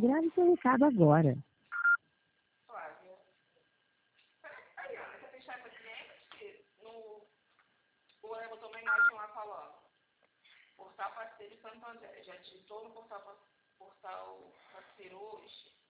Grave seu recado agora. Flávia. Aí, Ana, quer fechar essa cliente? O Ana botou uma imagem lá falando. Portal Parceiro Santo André. Já digitou no portal Parceiro hoje?